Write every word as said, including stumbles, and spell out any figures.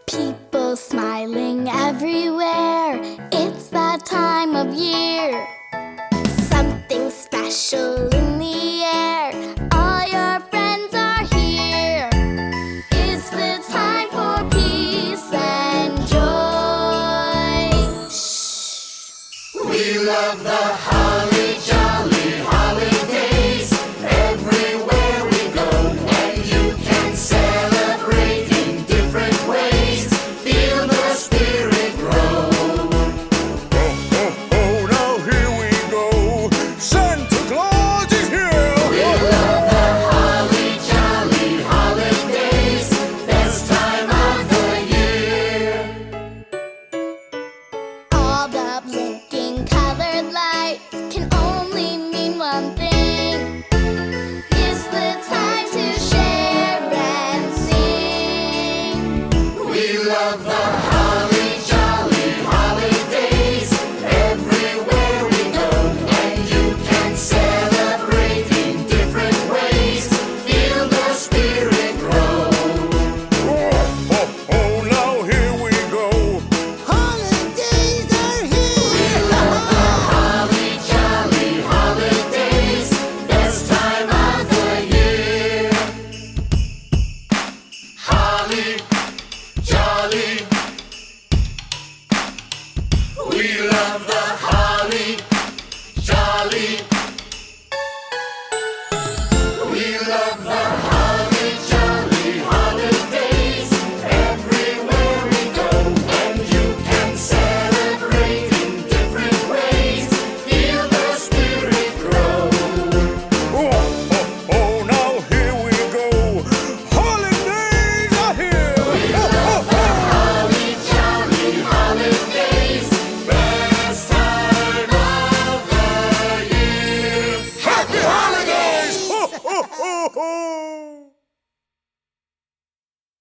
People smiling everywhere. It's that time of year. Something special in the air. All your friends are here. It's the time for peace and joy. Shh. We love the holly jolly holidays. Everywhere we go, and you can celebrate in different ways. Feel the spirit grow. Oh, oh, oh, now here we go. Santa Claus is here. We love the holly jolly holidays. Best time of the year. All the blinking colored lights can only mean one thing. It's the time to share and sing. We love the holly jolly holidays. Everywhere we go, and you can celebrate in different ways. Feel the spirit grow. Oh, oh, oh, now here we go. Holidays are here! We love the holly jolly holidays. Best time of the year. Holly.